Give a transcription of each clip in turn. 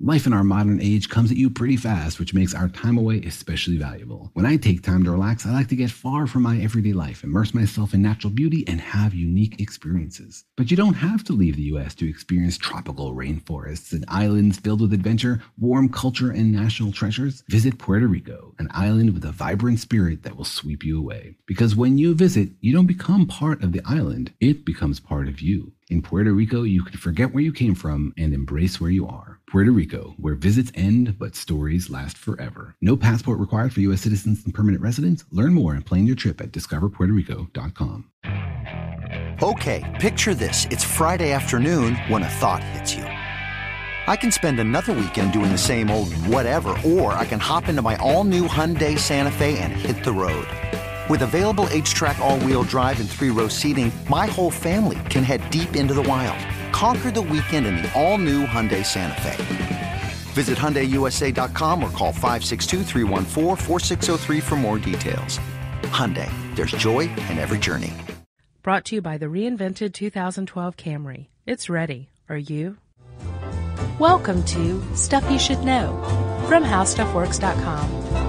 Life in our modern age comes at you pretty fast, which makes our time away especially valuable. When I take time to relax, I like to get far from my everyday life, immerse myself in natural beauty, and have unique experiences. But you don't have to leave the U.S. to experience tropical rainforests and islands filled with adventure, warm culture, and national treasures. Visit Puerto Rico, an island with a vibrant spirit that will sweep you away. Because when you visit, you don't become part of the island, it becomes part of you. In Puerto Rico, you can forget where you came from and embrace where you are. Puerto Rico, where visits end but stories last forever. No passport required for U.S. citizens and permanent residents. Learn more and plan your trip at discoverpuertorico.com. Okay, picture this. It's Friday afternoon when a thought hits you. I can spend another weekend doing the same old whatever, or I can hop into my all-new Hyundai Santa Fe and hit the road. With available H-Track all-wheel drive and 3-row seating, my whole family can head deep into the wild. Conquer the weekend in the all-new Hyundai Santa Fe. Visit HyundaiUSA.com or call 562-314-4603 for more details. Hyundai, there's joy in every journey. Brought to you by the reinvented 2012 Camry. It's ready. Are you? Welcome to Stuff You Should Know from HowStuffWorks.com.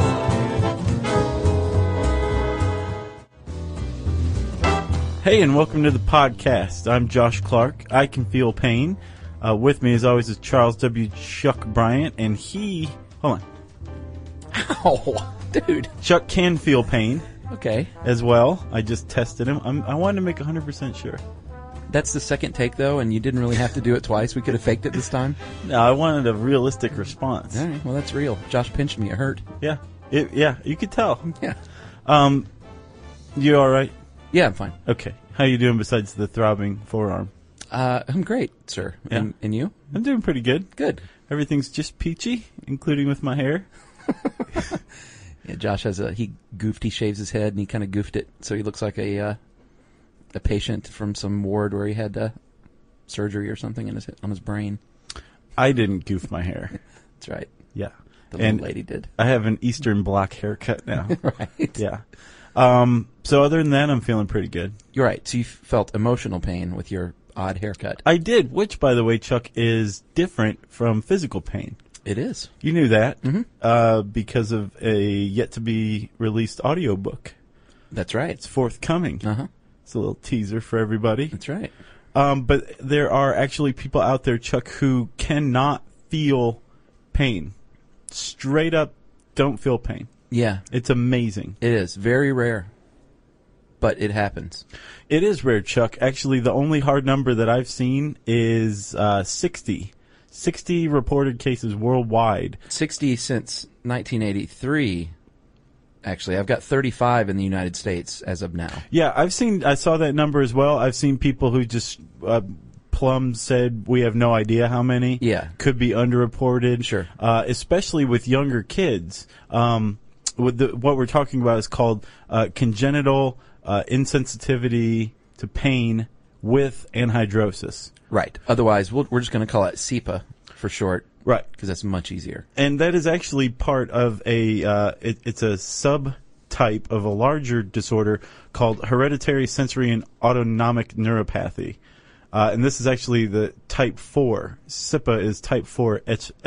Hey, and welcome to the podcast. I'm Josh Clark. I can feel pain. With me, as always, is Charles W. Chuck Bryant, and he... Hold on. Ow, dude. Chuck can feel pain. Okay. As well. I just tested him. I wanted to make 100% sure. That's the second take, though, and you didn't really have to do it twice. We could have faked it this time. No, I wanted a realistic response. All right, well, that's real. Josh pinched me. It hurt. Yeah. Yeah, you could tell. Yeah. You all right? Yeah, I'm fine. Okay. How you doing besides the throbbing forearm? I'm great, sir. Yeah. And you? I'm doing pretty good. Good. Everything's just peachy, including with my hair. Yeah, Josh he shaves his head, and he kind of goofed it, so he looks like a patient from some ward where he had surgery or something on his brain. I didn't goof my hair. That's right. Yeah. The little lady did. I have an Eastern Bloc haircut now. Right. Yeah. So other than that, I'm feeling pretty good. You're right. So you felt emotional pain with your odd haircut. I did, which, by the way, Chuck, is different from physical pain. It is. You knew that Mm-hmm. because of a yet-to-be-released audiobook. That's right. It's forthcoming. Uh-huh. It's a little teaser for everybody. That's right. But there are actually people out there, Chuck, who cannot feel pain. Straight up don't feel pain. Yeah. It's amazing. It is. Very rare. But it happens. It is rare, Chuck. Actually, the only hard number that I've seen is 60. 60 reported cases worldwide. 60 since 1983. Actually, I've got 35 in the United States as of now. Yeah, I saw that number as well. I've seen people who just plumb said we have no idea how many. Yeah. Could be underreported. Sure. Especially with younger kids. What we're talking about is called congenital insensitivity to pain with anhidrosis. Right. Otherwise, we're just going to call it SEPA for short. Right. Because that's much easier. And that is actually part of it's a subtype of a larger disorder called hereditary sensory and autonomic neuropathy. And this is actually the type 4. SIPA is type 4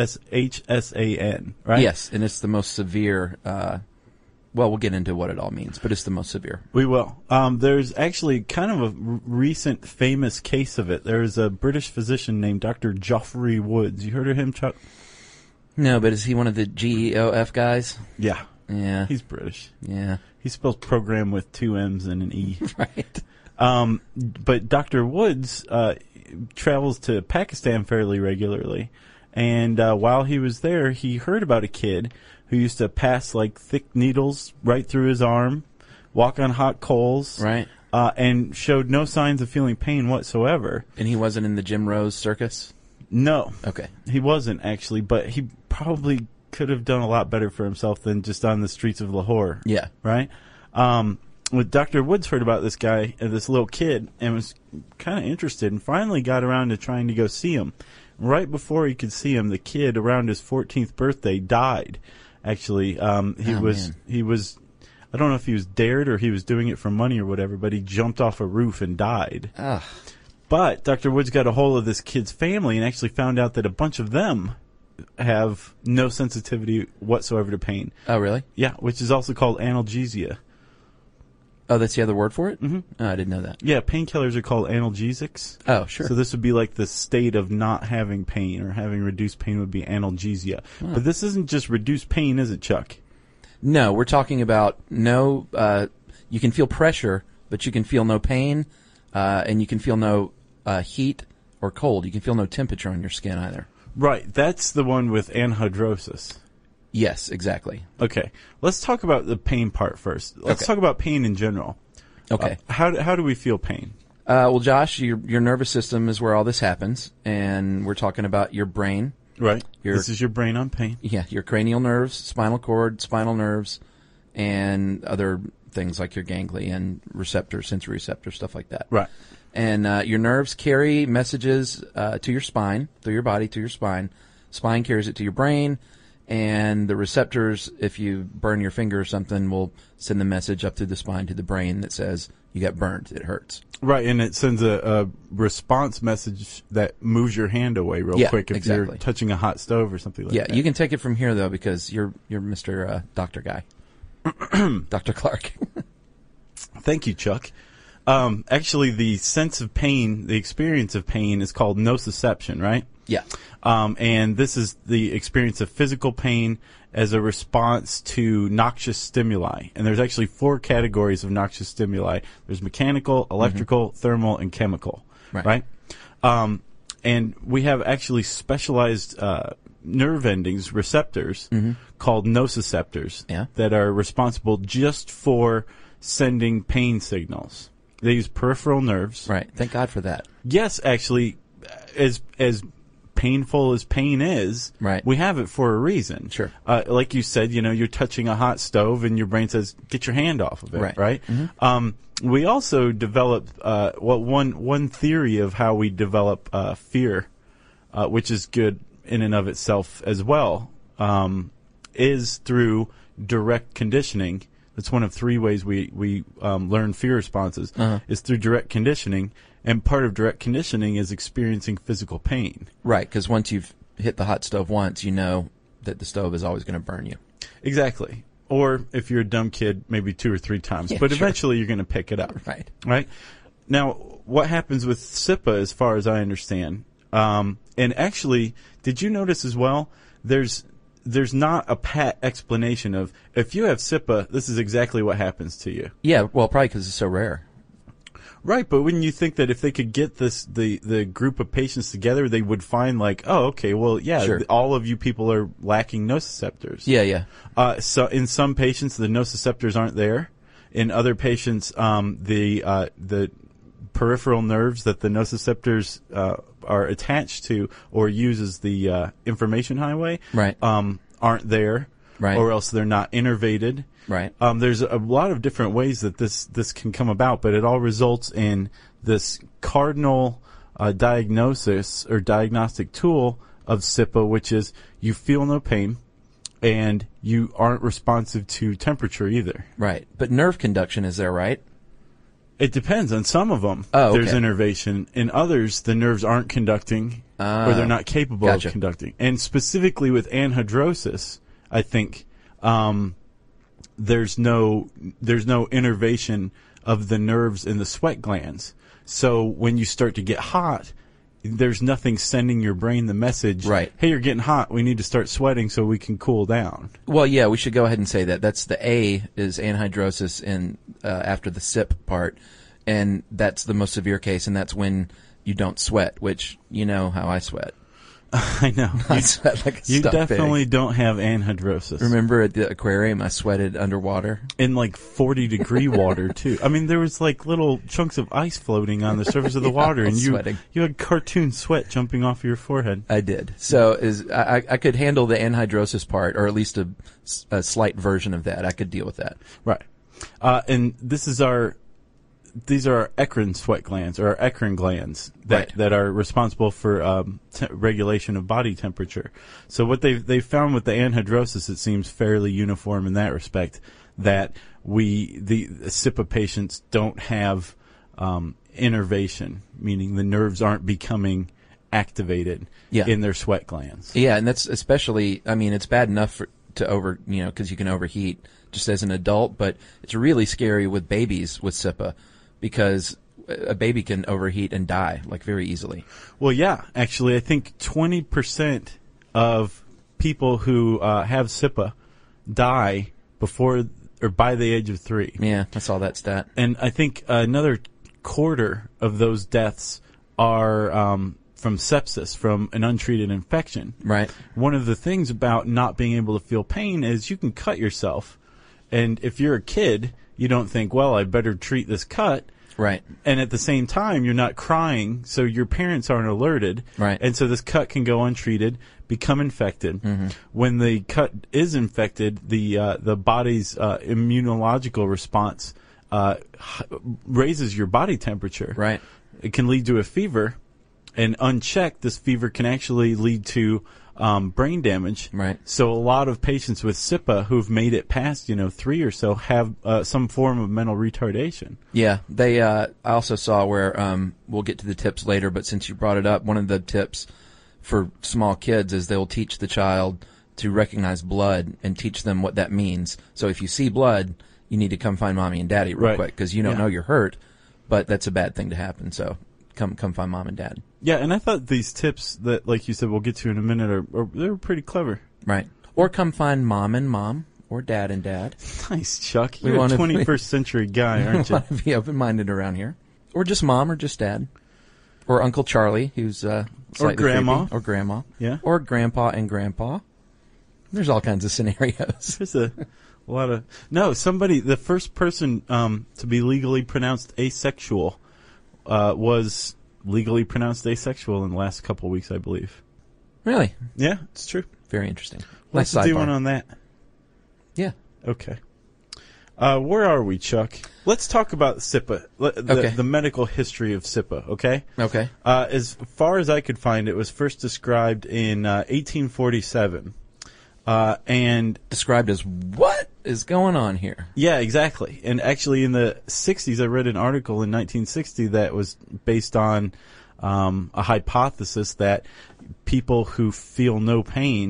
HSAN, right? Yes, and it's the most severe. We'll get into what it all means, but it's the most severe. We will. There's actually kind of a recent famous case of it. There's a British physician named Dr. Geoffrey Woods. You heard of him, Chuck? No, but is he one of the GEOF guys? Yeah. Yeah. He's British. Yeah. He spells program with 2 M's and an E. Right. But Dr. Woods travels to Pakistan fairly regularly. And while he was there, he heard about a kid who used to pass like thick needles right through his arm, walk on hot coals, right, and showed no signs of feeling pain whatsoever. And he wasn't in the Jim Rose circus? No. Okay. He wasn't, actually, but he probably could have done a lot better for himself than just on the streets of Lahore. Yeah. Right? With Dr. Woods heard about this guy, this little kid, and was kind of interested, and finally got around to trying to go see him. Right before he could see him, the kid, around his 14th birthday, died. Actually, he was, I don't know if he was dared or he was doing it for money or whatever, but he jumped off a roof and died. Ugh. But Dr. Woods got a hold of this kid's family and actually found out that a bunch of them have no sensitivity whatsoever to pain. Oh, really? Yeah, which is also called analgesia. Oh, that's the other word for it? Mm-hmm. Oh, I didn't know that. Yeah, painkillers are called analgesics. Oh, sure. So this would be like the state of not having pain, or having reduced pain would be analgesia. Oh. But this isn't just reduced pain, is it, Chuck? No, we're talking about you can feel pressure, but you can feel no pain, and you can feel no heat or cold. You can feel no temperature on your skin either. Right, that's the one with anhidrosis. Yes, exactly. Okay, let's talk about the pain part first. Let's talk about pain in general. Okay. How do we feel pain? Well, Josh, your nervous system is where all this happens, and we're talking about your brain. Right. This is your brain on pain. Yeah, your cranial nerves, spinal cord, spinal nerves, and other things like your ganglia, receptors, sensory receptors, stuff like that. Right. And your nerves carry messages to your spine, through your body to your spine. Spine carries it to your brain, and the receptors, if you burn your finger or something, will send the message up through the spine to the brain that says you got burned, it hurts. Right, and it sends a response message that moves your hand away real quick if you're touching a hot stove or something like that. Yeah, you can take it from here, though, because you're Mr. Doctor Guy. Dr. Clark. Thank you, Chuck. Actually, the sense of pain, the experience of pain is called nociception, right? Yeah. And this is the experience of physical pain as a response to noxious stimuli. And there's actually 4 categories of noxious stimuli. There's mechanical, electrical, thermal, and chemical, right? And we have actually specialized nerve endings, receptors, called nociceptors that are responsible just for sending pain signals. They use peripheral nerves. Right. Thank God for that. Yes, actually, as painful as pain is, we have it for a reason. Sure. Like you said, you're touching a hot stove and your brain says, get your hand off of it, right? Mm-hmm. We also develop, one theory of how we develop fear, which is good in and of itself as well, is through direct conditioning. That's one of 3 ways we learn fear responses, is through direct conditioning. And part of direct conditioning is experiencing physical pain. Right, because once you've hit the hot stove once, you know that the stove is always going to burn you. Exactly. Or if you're a dumb kid, maybe 2 or 3 times. But eventually you're going to pick it up. Right. Right? Now, what happens with SIPA, as far as I understand, and actually, did you notice as well, there's not a pat explanation of, if you have SIPA, this is exactly what happens to you. Yeah, well, probably because it's so rare. Right, but wouldn't you think that if they could get the group of patients together, they would find all of you people are lacking nociceptors. Yeah. So in some patients, the nociceptors aren't there. In other patients, the peripheral nerves that the nociceptors are attached to or uses the information highway aren't there, or else they're not innervated. Right. There's a lot of different ways that this can come about, but it all results in this cardinal diagnosis or diagnostic tool of SIPA, which is you feel no pain and you aren't responsive to temperature either. Right. But nerve conduction is there, right? It depends. On some of them, there's innervation. In others, the nerves aren't conducting or they're not capable of conducting. And specifically with anhidrosis, I think there's no innervation of the nerves in the sweat glands. So when you start to get hot, there's nothing sending your brain the message, hey, you're getting hot, we need to start sweating so we can cool down. Well, yeah, we should go ahead and say that. That's the A is anhidrosis in after the SIP part, and that's the most severe case, and that's when you don't sweat, which you know how I sweat. I know. I sweat like a you stuck definitely pig. Don't have anhidrosis. Remember at the aquarium, I sweated underwater? In 40-degree water, too. I mean, there was little chunks of ice floating on the surface of the water, and you had cartoon sweat jumping off your forehead. I did. So I could handle the anhidrosis part, or at least a slight version of that. I could deal with that. Right. And these are our eccrine sweat glands, or our eccrine glands that are responsible for regulation of body temperature. So what they found with the anhidrosis, it seems fairly uniform in that respect, that the SIPA patients don't have innervation, meaning the nerves aren't becoming activated in their sweat glands. Yeah, and that's especially, I mean, it's bad enough because you can overheat just as an adult, but it's really scary with babies with SIPA because a baby can overheat and die like very easily. Well, yeah, actually, I think 20% of people who have SIPA die before or by the age of 3. Yeah, I saw that stat. And I think another quarter of those deaths are from sepsis, from an untreated infection. Right. One of the things about not being able to feel pain is you can cut yourself. And if you're a kid, you don't think, well, I better treat this cut. Right. And at the same time, you're not crying, so your parents aren't alerted. Right. And so this cut can go untreated, become infected. Mm-hmm. When the cut is infected, the body's immunological response raises your body temperature. Right. It can lead to a fever, and unchecked, this fever can actually lead to brain damage. Right. So a lot of patients with SIPA who've made it past 3 or so have some form of mental retardation. Yeah, they. I also saw where we'll get to the tips later, but since you brought it up, one of the tips for small kids is they'll teach the child to recognize blood and teach them what that means. So if you see blood, you need to come find mommy and daddy real quick because you don't know you're hurt, but that's a bad thing to happen. So come find mom and dad. Yeah, and I thought these tips that, like you said, we'll get to in a minute, they were pretty clever. Right. Or come find mom and mom, or dad and dad. Nice, Chuck. You're a 21st century guy, aren't you? We want to be open-minded around here. Or just mom or just dad. Or Uncle Charlie, who's or grandma. Creepy. Or grandma. Yeah. Or grandpa and grandpa. There's all kinds of scenarios. There's a lot of... No, the first person to be legally pronounced asexual was legally pronounced asexual in the last couple of weeks, I believe. Really? Yeah, it's true. Very interesting. What's the doing on that? Yeah. Okay. Where are we, Chuck? Let's talk about SIPA, the medical history of SIPA, okay? Okay. As far as I could find, it was first described in 1847. And described as what is going on here? Yeah, exactly. And actually in the 60s, I read an article in 1960 that was based on a hypothesis that people who feel no pain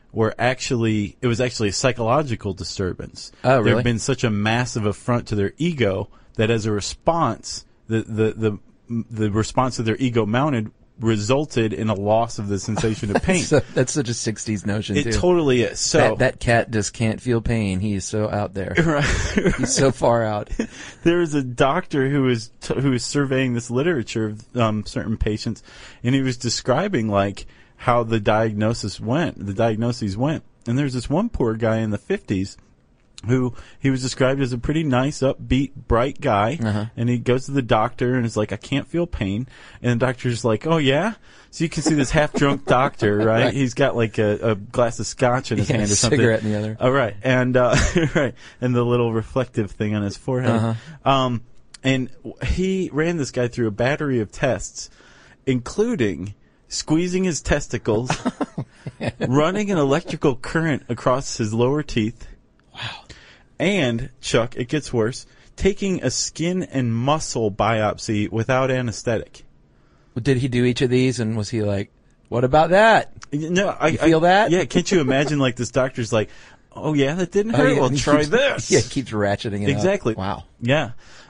it was actually a psychological disturbance. Oh, really? There had been such a massive affront to their ego that as a response, the response that their ego mounted resulted in a loss of the sensation of pain. That's such a 60s notion, too. It totally is. So that cat just can't feel pain. He is so out there. Right. He's so far out. There was a doctor who was surveying this literature of certain patients, and he was describing like how the diagnoses went. And there's this one poor guy in the 50s who he was described as a pretty nice, upbeat, bright guy. And he goes to the doctor and is like, I can't feel pain. And the doctor's like, oh, yeah? So you can see this half-drunk doctor, right? He's got like a glass of scotch in his hand or something. Cigarette in the other. Oh, right. And, right. And the little reflective thing on his forehead. And he ran this guy through a battery of tests, including squeezing his testicles, running an electrical current across his lower teeth. Wow. And, Chuck, it gets worse, taking a skin and muscle biopsy without anesthetic. Did he do each of these, and was he like, what about that? No, you feel that? Yeah, can't you imagine, like, this doctor's like, oh, yeah, that didn't hurt? Well, try this. Yeah, keeps ratcheting it Exactly. up. Wow. Yeah.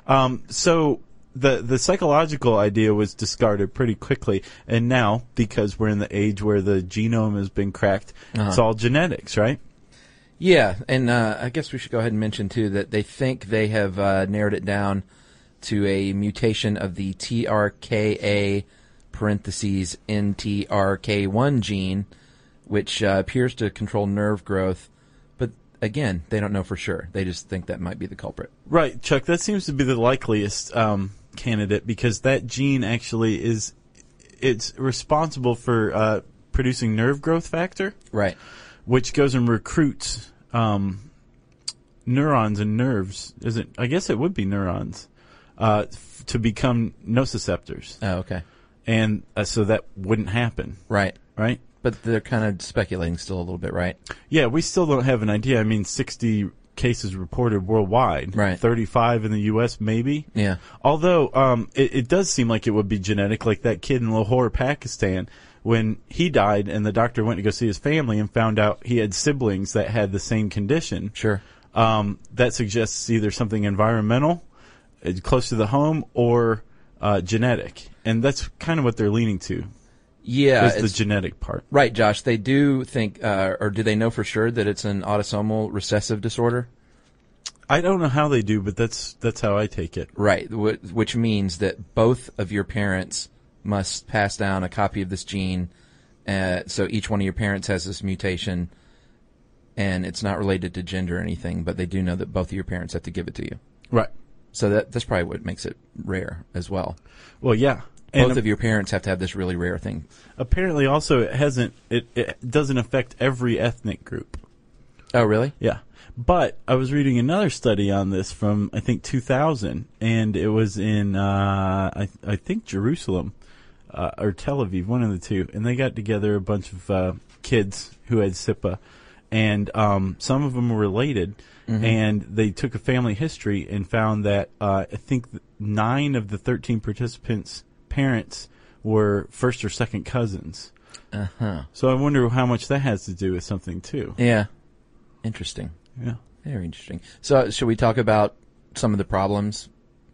So the psychological idea was discarded pretty quickly, and now, because we're in the age where the genome has been cracked, it's all genetics, right? Yeah, and I guess we should go ahead and mention, too, that they think they have narrowed it down to a mutation of the TRKA parentheses NTRK1 gene, which appears to control nerve growth. But, again, they don't know for sure. They just think that might be the culprit. Right, Chuck. That seems to be the likeliest candidate because that gene actually it's responsible for producing nerve growth factor. Right. Which goes and recruits neurons and nerves. I guess it would be neurons to become nociceptors. Oh, okay. And so that wouldn't happen. Right. Right? But they're kind of speculating still a little bit, right? Yeah, we still don't have an idea. I mean, 60 cases reported worldwide. Right. 35 in the U.S., maybe. Yeah. Although it does seem like it would be genetic, like that kid in Lahore, Pakistan, when he died and the doctor went to go see his family and found out he had siblings that had the same condition. Sure. That suggests either something environmental, close to the home, or genetic. And that's kind of what they're leaning to. Yeah. Is the genetic part. Right, Josh. They do think, or do they know for sure that it's an autosomal recessive disorder? I don't know how they do, but that's how I take it. Right, which means that both of your parents must pass down a copy of this gene. So each one of your parents has this mutation, and it's not related to gender or anything, but they do know that both of your parents have to give it to you. Right. So that's probably what makes it rare as well. Well, yeah. Both of your parents have to have this really rare thing. Apparently, also, it doesn't affect every ethnic group. Oh, really? Yeah. But I was reading another study on this from, I think, 2000, and it was in, I think, Jerusalem or Tel Aviv, one of the two. And they got together a bunch of kids who had SIPA, and some of them were related. Mm-hmm. And they took a family history and found that I think 9 of the 13 participants' parents were first or second cousins. Uh-huh. So I wonder how much that has to do with something, too. Yeah. Interesting. Yeah. Very interesting. So should we talk about some of the problems?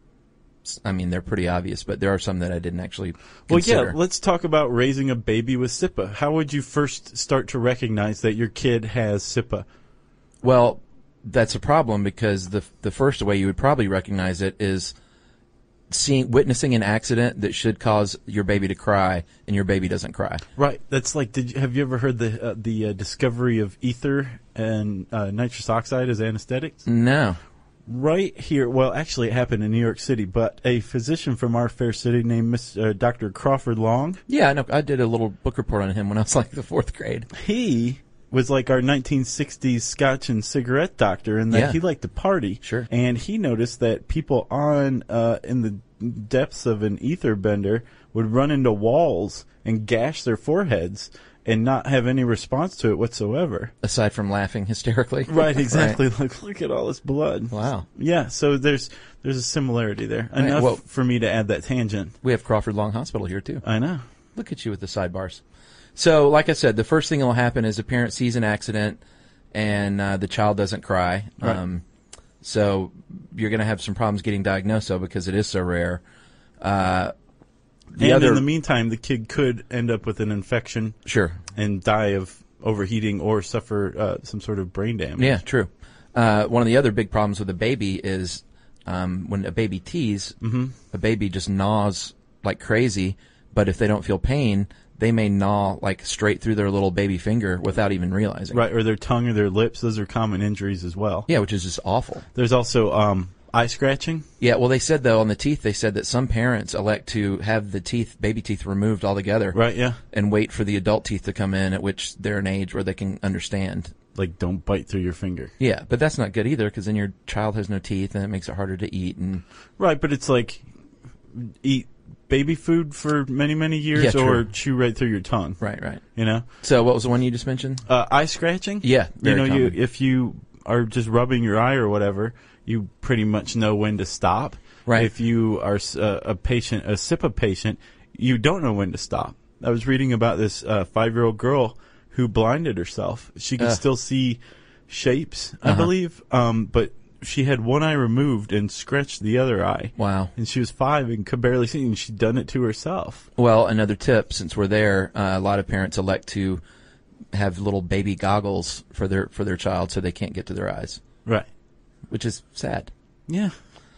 I mean, they're pretty obvious, but there are some that I didn't actually consider. Well, yeah, let's talk about raising a baby with SIPA. How would you first start to recognize that your kid has SIPA? Well, that's a problem because the first way you would probably recognize it is witnessing an accident that should cause your baby to cry, and your baby doesn't cry. Right. That's like, have you ever heard the discovery of ether and nitrous oxide as anesthetics? No. Right here. Well, actually, it happened in New York City, but a physician from our fair city named Dr. Crawford Long. Yeah, I know. I did a little book report on him when I was like the 4th grade. He was like our 1960s scotch and cigarette doctor, and that he liked to party. Sure. And he noticed that people in the depths of an ether bender would run into walls and gash their foreheads and not have any response to it whatsoever. Aside from laughing hysterically. Right, exactly. Right. Like, look at all this blood. Wow. Yeah, so there's a similarity there. Right. Enough for me to add that tangent. We have Crawford Long Hospital here, too. I know. Look at you with the sidebars. So, like I said, the first thing that will happen is a parent sees an accident and the child doesn't cry. Right. So you're going to have some problems getting diagnosed, though, because it is so rare. In the meantime, the kid could end up with an infection. Sure. And die of overheating or suffer some sort of brain damage. Yeah, true. One of the other big problems with a baby is when a baby tees, a baby just gnaws like crazy, but if they don't feel pain, they may gnaw like straight through their little baby finger without even realizing. Right, or their tongue or their lips. Those are common injuries as well. Yeah, which is just awful. There's also eye scratching. Yeah, well, they said, though, on the teeth, they said that some parents elect to have the baby teeth removed altogether. Right, yeah. And wait for the adult teeth to come in, at which they're an age where they can understand. Like, don't bite through your finger. Yeah, but that's not good either, because then your child has no teeth, and it makes it harder to eat. Right, but it's like, eat baby food for many, many years, or chew right through your tongue. Right. You know? So what was the one you just mentioned? Eye scratching? Yeah, very common. If you are just rubbing your eye or whatever, you pretty much know when to stop. Right. If you are a SIPA patient, you don't know when to stop. I was reading about this 5-year-old girl who blinded herself. She could still see shapes, I believe, but she had one eye removed and scratched the other eye. Wow. And she was 5 and could barely see, and she'd done it to herself. Well, another tip, since we're there, a lot of parents elect to have little baby goggles for their child so they can't get to their eyes. Right. Which is sad. Yeah.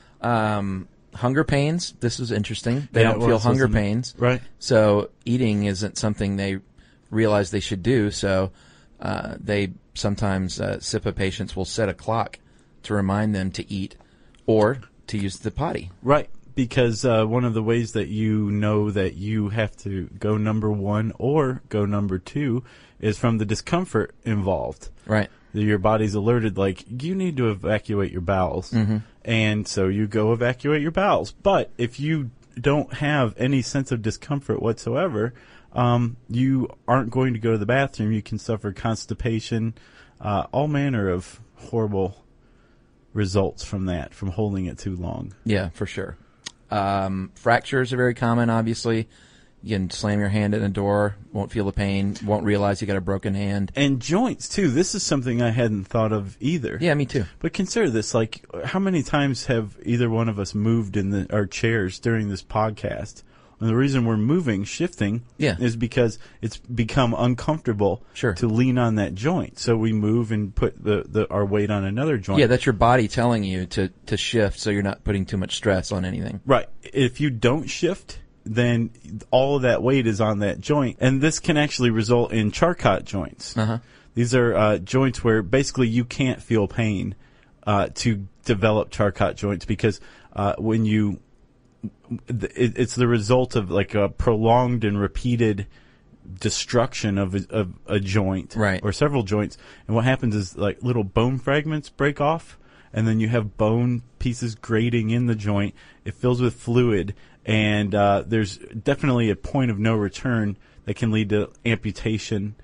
Hunger pains. This is interesting. They don't feel hunger pains. Right. So eating isn't something they realize they should do. So they sometimes, SIPA patients will set a clock to remind them to eat or to use the potty. Right. Because one of the ways that you know that you have to go number 1 or go number 2 is from the discomfort involved. Right. Your body's alerted, like, you need to evacuate your bowels. Mm-hmm. And so you go evacuate your bowels. But if you don't have any sense of discomfort whatsoever, you aren't going to go to the bathroom. You can suffer constipation, all manner of horrible results from that, from holding it too long. Yeah, for sure. Fractures are very common, obviously. You can slam your hand in a door, won't feel the pain, won't realize you got a broken hand. And joints, too. This is something I hadn't thought of either. Yeah, me too. But consider this, like, how many times have either one of us moved in our chairs during this podcast? And the reason we're moving, shifting, is because it's become uncomfortable to lean on that joint. So we move and put our weight on another joint. Yeah, that's your body telling you to shift so you're not putting too much stress on anything. Right. If you don't shift, then all of that weight is on that joint. And this can actually result in Charcot joints. Uh-huh. These are joints where basically you can't feel pain to develop Charcot joints because when you... It's the result of like a prolonged and repeated destruction of a joint, or several joints. And what happens is like little bone fragments break off, and then you have bone pieces grating in the joint. It fills with fluid, and there's definitely a point of no return that can lead to amputation,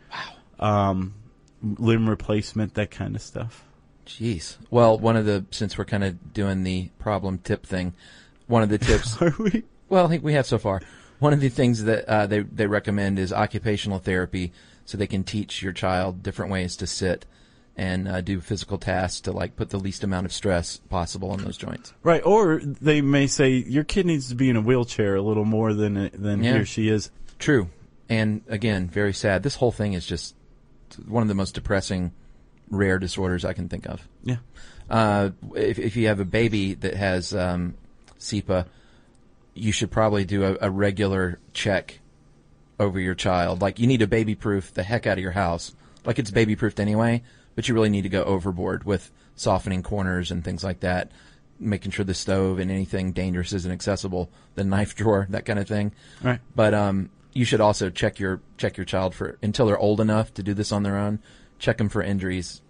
limb replacement, that kind of stuff. Jeez. Well, since we're kind of doing the problem tip thing, one of the tips. Are we? Well, I think we have so far. One of the things that they recommend is occupational therapy, so they can teach your child different ways to sit and do physical tasks to like put the least amount of stress possible on those joints. Right, or they may say your kid needs to be in a wheelchair a little more than he or she is. True, and again, very sad. This whole thing is just one of the most depressing, rare disorders I can think of. Yeah. If you have a baby that has SEPA, you should probably do a regular check over your child. Like, you need to baby-proof the heck out of your house. Like, it's baby-proofed anyway, but you really need to go overboard with softening corners and things like that, making sure the stove and anything dangerous isn't accessible, the knife drawer, that kind of thing. Right. But you should also check your child for, until they're old enough to do this on their own, check them for injuries,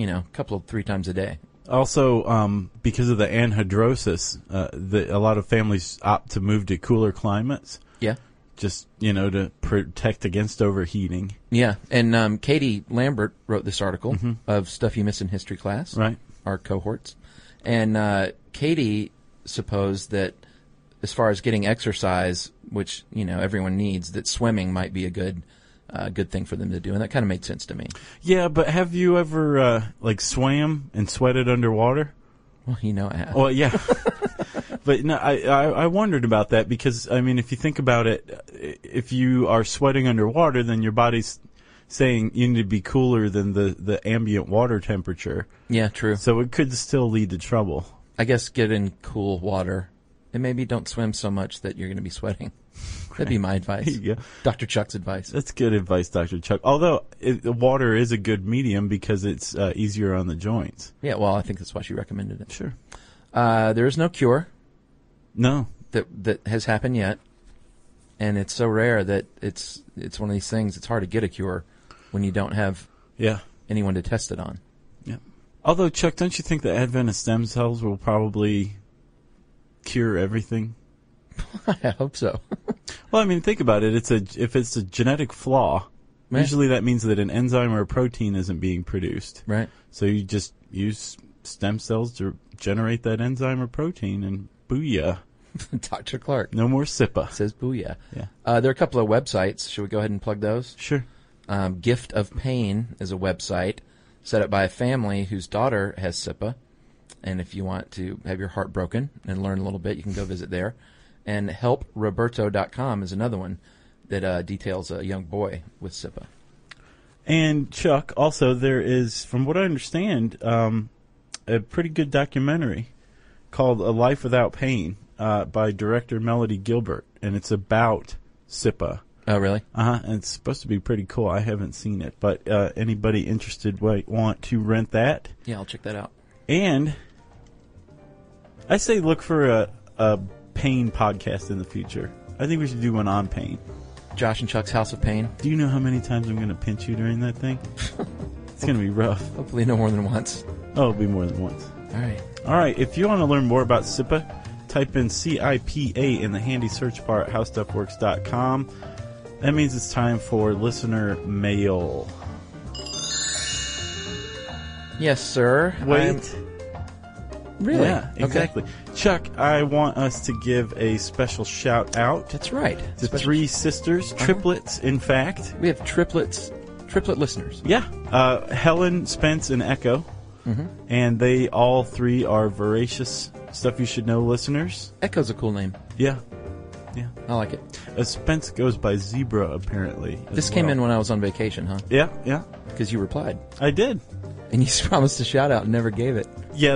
3 times a day. Also, because of the anhidrosis, a lot of families opt to move to cooler climates. Yeah. Just, to protect against overheating. Yeah. And Katie Lambert wrote this article of Stuff You Miss in History Class. Right. Our cohorts. And Katie supposed that as far as getting exercise, which, everyone needs, that swimming might be a good thing for them to do, and that kind of made sense to me. Yeah, but have you ever swam and sweated underwater? Well, I have. Well, yeah. But no, I wondered about that because if you think about it, if you are sweating underwater, then your body's saying you need to be cooler than the ambient water temperature. Yeah, true. So it could still lead to trouble. I guess get in cool water, and maybe don't swim so much that you're going to be sweating. That'd be my advice. There you go. Dr. Chuck's advice. That's good advice, Dr. Chuck. Although the water is a good medium because it's easier on the joints. Yeah, well, I think that's why she recommended it. Sure. There is no cure. No. That has happened yet. And it's so rare that it's one of these things, it's hard to get a cure when you don't have anyone to test it on. Yeah. Although, Chuck, don't you think the advent of stem cells will probably cure everything? I hope so. Well, think about it. If it's a genetic flaw, usually that means that an enzyme or a protein isn't being produced. Right. So you just use stem cells to generate that enzyme or protein, and booyah. Dr. Clark. No more SIPA. Says booyah. Yeah. There are a couple of websites. Should we go ahead and plug those? Sure. Gift of Pain is a website set up by a family whose daughter has SIPA. And if you want to have your heart broken and learn a little bit, you can go visit there. And helproberto.com is another one that details a young boy with SIPA. And, Chuck, also there is, from what I understand, a pretty good documentary called A Life Without Pain by director Melody Gilbert. And it's about SIPA. Oh, really? Uh-huh. And it's supposed to be pretty cool. I haven't seen it. But anybody interested might want to rent that. Yeah, I'll check that out. And I say look for a pain podcast in the future. I think we should do one on pain. Josh and Chuck's House of Pain. Do you know how many times I'm going to pinch you during that thing? It's going to be rough. Hopefully no more than once. Oh, it'll be more than once. All right. If you want to learn more about SIPA, type in CIPA in the handy search bar at howstuffworks.com. That means it's time for listener mail. Yes, sir. Wait. Really? Yeah, exactly. Okay. Chuck, I want us to give a special shout out. That's right. To three sisters, triplets, in fact. We have triplet listeners. Yeah. Helen, Spence, and Echo. Mm-hmm. And they all three are voracious Stuff You Should Know listeners. Echo's a cool name. Yeah. Yeah. I like it. Spence goes by Zebra, apparently. This came in when I was on vacation, huh? Yeah, yeah. Because you replied. I did. And you promised a shout-out and never gave it. Yeah,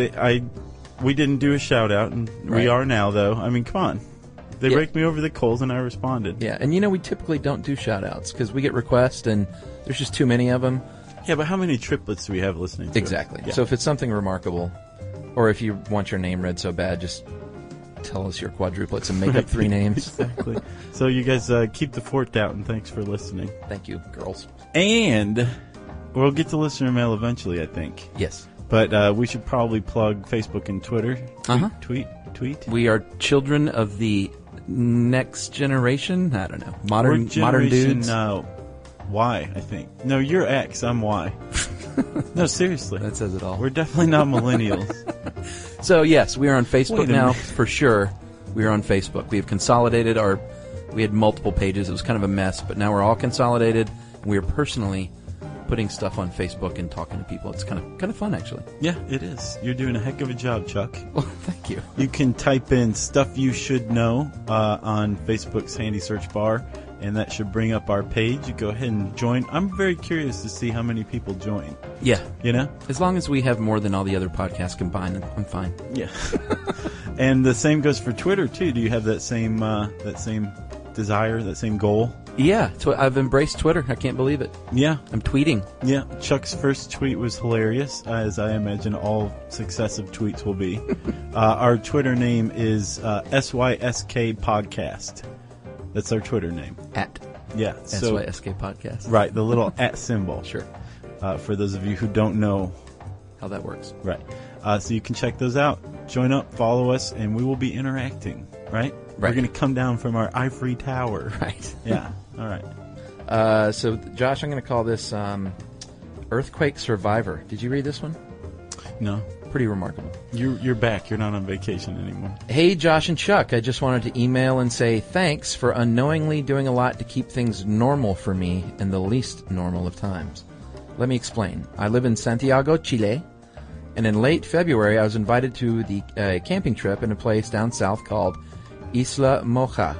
we didn't do a shout-out, and we are now, though. I mean, come on. They raked me over the coals, and I responded. Yeah, and we typically don't do shout-outs, because we get requests, and there's just too many of them. Yeah, but how many triplets do we have listening to Exactly. Yeah. So if it's something remarkable, or if you want your name read so bad, just tell us your quadruplets and make up 3 names. Exactly. So you guys keep the fort down, and thanks for listening. Thank you, girls. And we'll get to listener mail eventually, I think. Yes. But we should probably plug Facebook and Twitter. Tweet. We are children of the next generation. I don't know. Modern dudes. No. Y, I think. No, you're X. I'm Y. No, seriously. That says it all. We're definitely not millennials. So, yes, we are on Facebook now, for sure. We are on Facebook. We have consolidated we had multiple pages. It was kind of a mess, but now we're all consolidated. And we are personally putting stuff on Facebook and talking to people. It's kind of fun, actually. Yeah, it is. You're doing a heck of a job, Chuck. Well, thank you. You can type in Stuff You Should Know on Facebook's handy search bar, and that should bring up our page. You go ahead and join. I'm very curious to see how many people join. Yeah. You know? As long as we have more than all the other podcasts combined, I'm fine. Yeah. And the same goes for Twitter, too. Do you have that same desire, that same goal? Yeah. I've embraced Twitter. I can't believe it. Yeah. I'm tweeting. Yeah. Chuck's first tweet was hilarious, as I imagine all successive tweets will be. Our Twitter name is SYSK Podcast. That's our Twitter name. Yeah. SYSK Podcast. Right. The little @ symbol. Sure. For those of you who don't know how that works. Right. So you can check those out. Join up, follow us, and we will be interacting. Right? We're going to come down from our ivory tower. Right. Yeah. All right. So, Josh, I'm going to call this Earthquake Survivor. Did you read this one? No. Pretty remarkable. You're back. You're not on vacation anymore. Hey, Josh and Chuck. I just wanted to email and say thanks for unknowingly doing a lot to keep things normal for me in the least normal of times. Let me explain. I live in Santiago, Chile, and in late February I was invited to the camping trip in a place down south called Isla Moja.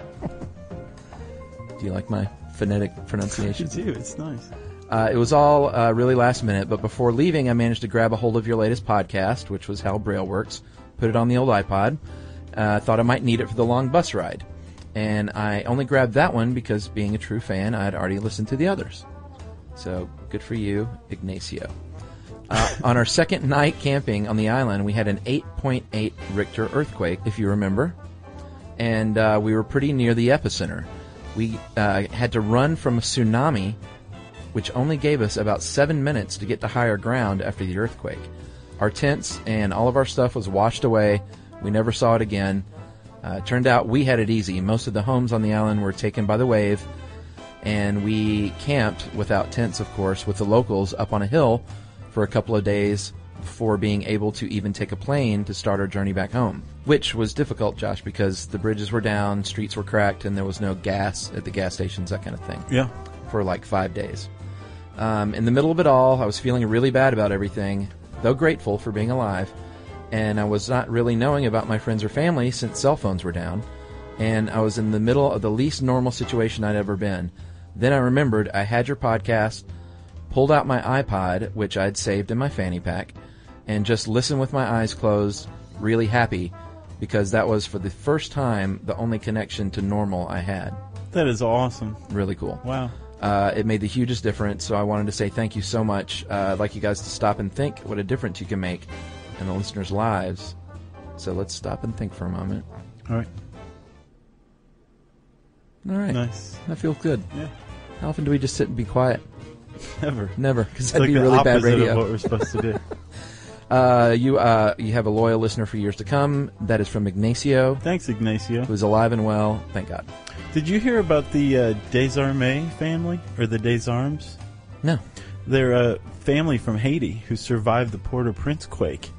Do you like my phonetic pronunciation? I do. It's nice. It was all really last minute, but before leaving, I managed to grab a hold of your latest podcast, which was How Braille Works, put it on the old iPod. Thought I might need it for the long bus ride. And I only grabbed that one because, being a true fan, I had already listened to the others. So, good for you, Ignacio. On our second night camping on the island, we had an 8.8 Richter earthquake, if you remember. And we were pretty near the epicenter. We had to run from a tsunami, which only gave us about 7 minutes to get to higher ground after the earthquake. Our tents and all of our stuff was washed away. We never saw it again. Turned out we had it easy. Most of the homes on the island were taken by the wave, and we camped without tents, of course, with the locals up on a hill for a couple of days before being able to even take a plane to start our journey back home, which was difficult, Josh, because the bridges were down, streets were cracked, and there was no gas at the gas stations, that kind of thing. Yeah. For like 5 days. In the middle of it all, I was feeling really bad about everything, though grateful for being alive, and I was not really knowing about my friends or family since cell phones were down, and I was in the middle of the least normal situation I'd ever been. Then I remembered I had your podcast, pulled out my iPod, which I'd saved in my fanny pack, and just listened with my eyes closed, really happy, because that was, for the first time, the only connection to normal I had. That is awesome. Really cool. Wow. It made the hugest difference, so I wanted to say thank you so much. I'd like you guys to stop and think what a difference you can make in the listeners' lives. So let's stop and think for a moment. All right. All right. Nice. That feels good. Yeah. How often do we just sit and be quiet? Never, because that'd be really bad radio. Of what we're supposed to do. You have a loyal listener for years to come. That is from Ignacio. Thanks, Ignacio. Who's alive and well. Thank God. Did you hear about the Desarmes family, or the Desarmes? No. They're a family from Haiti who survived the Port-au-Prince quake.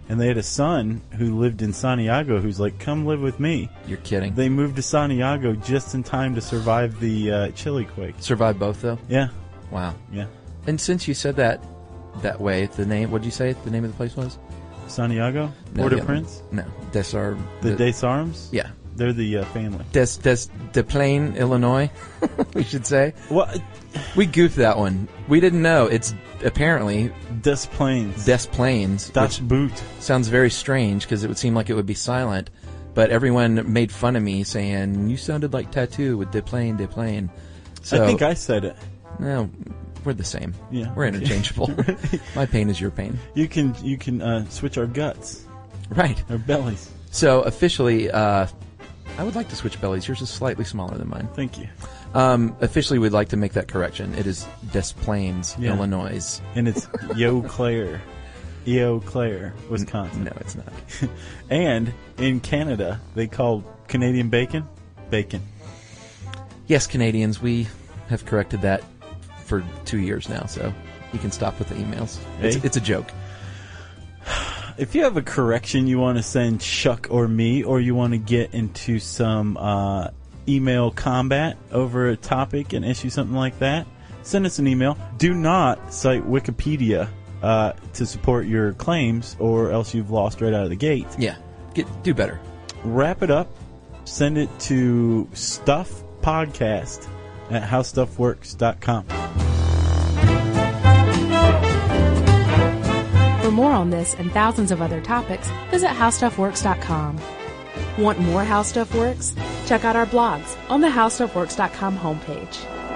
and they had a son who lived in Santiago who's like, come live with me. You're kidding. They moved to Santiago just in time to survive the Chile quake. Survive both, though? Yeah. Wow. Yeah. And since you said that way, the name, what did you say the name of the place was? Santiago? Port-au-Prince? No. The Desarmes? Yeah. They're the family. Des Plaines, Illinois, we should say. Well, we goofed that one. We didn't know. It's apparently Des Plaines. Des Plaines. Das Boot. Sounds very strange because it would seem like it would be silent. But everyone made fun of me saying, you sounded like Tattoo with Des Plaines, Des Plaines. So, I think I said it. No, we're the same. Yeah. We're interchangeable. My pain is your pain. You can switch our guts. Right. Our bellies. So officially, I would like to switch bellies. Yours is slightly smaller than mine. Thank you. Officially, we'd like to make that correction. It is Des Plaines, Illinois. And it's Eau Claire, Wisconsin. No, it's not. And in Canada, they call Canadian bacon, bacon. Yes, Canadians, we have corrected that for 2 years now, so you can stop with the emails. It's a joke. If you have a correction you want to send Chuck or me, or you want to get into some email combat over a topic and issue something like that, send us an email. Do not cite Wikipedia to support your claims, or else you've lost right out of the gate. Yeah, do better. Wrap it up. Send it to stuffpodcast@howstuffworks.com. For more on this and thousands of other topics, visit howstuffworks.com. Want more How Stuff Works? Check out our blogs on the howstuffworks.com homepage.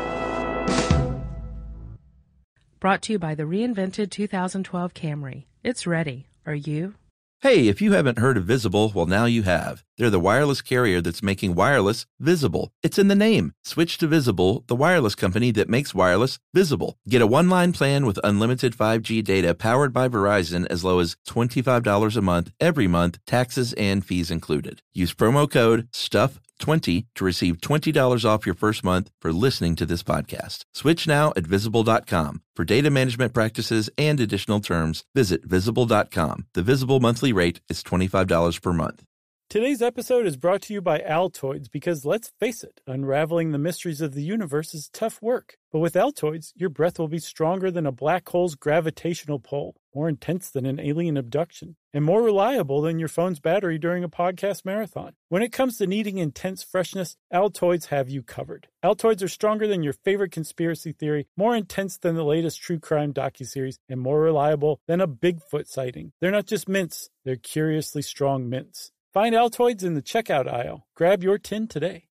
Brought to you by the reinvented 2012 Camry. It's ready. Are you? Hey, if you haven't heard of Visible, well, now you have. They're the wireless carrier that's making wireless visible. It's in the name. Switch to Visible, the wireless company that makes wireless visible. Get a one-line plan with unlimited 5G data powered by Verizon as low as $25 a month, every month, taxes and fees included. Use promo code STUFF20 to receive $20 off your first month for listening to this podcast. Switch now at Visible.com. For data management practices and additional terms, visit Visible.com. The Visible monthly rate is $25 per month. Today's episode is brought to you by Altoids because, let's face it, unraveling the mysteries of the universe is tough work. But with Altoids, your breath will be stronger than a black hole's gravitational pull, more intense than an alien abduction, and more reliable than your phone's battery during a podcast marathon. When it comes to needing intense freshness, Altoids have you covered. Altoids are stronger than your favorite conspiracy theory, more intense than the latest true crime docuseries, and more reliable than a Bigfoot sighting. They're not just mints, they're curiously strong mints. Find Altoids in the checkout aisle. Grab your tin today.